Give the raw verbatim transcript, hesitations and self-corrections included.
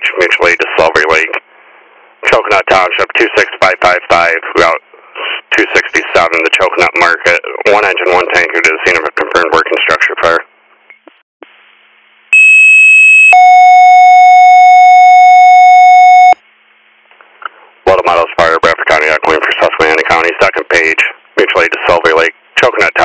Page, mutual aid to Silver Lake, Coconut Township, two six five five five, Route two sixty-seven, the Coconut Market, one engine, one tanker to the scene of a confirmed working structure fire. Loto Models Fire, Bradford County, echoing for Susquehanna County, second page, mutual aid to Silver Lake, Coconut